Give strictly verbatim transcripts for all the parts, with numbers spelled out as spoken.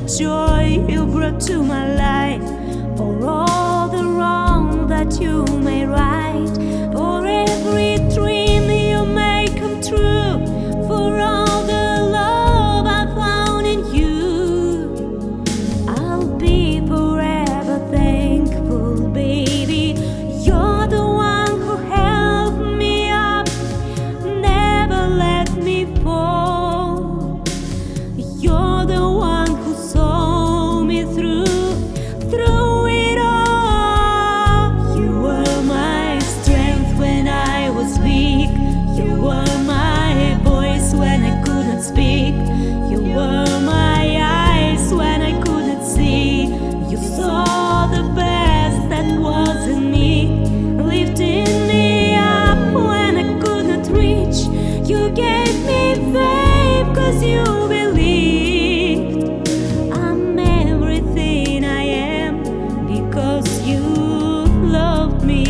joy you brought to my life, for all the wrong that you may right, for every dream you may come true, for all the love I found in you. I'll be forever thankful, baby. You're the one who helped me up, never let me fall. You're the one who saw me through, through it all. You were my strength when I was weak. You were my voice when I couldn't speak. You were my eyes when I couldn't see. You saw the best that was in me, lifting me up when I could not reach. You gave me faith 'cause you believed. I'm everything I am because you loved me.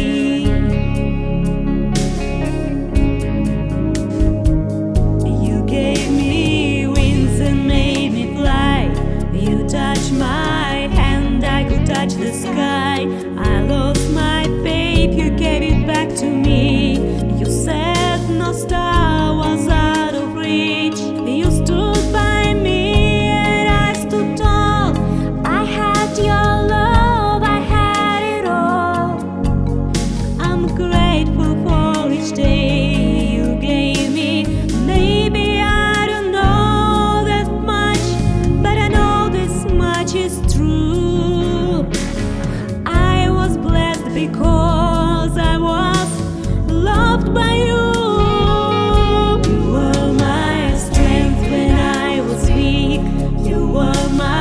You gave me wings and made me fly. You touched my hand, I could touch the sky. I lost my faith, you gave it back to me. You said no star was out of reach. You stood by me and I stood tall. I had your love, I had it all. I'm grateful for each day you gave me. Maybe I don't know that much, but I know this much is true. I was blessed because I was loved by you. You were my strength when I was weak. You were my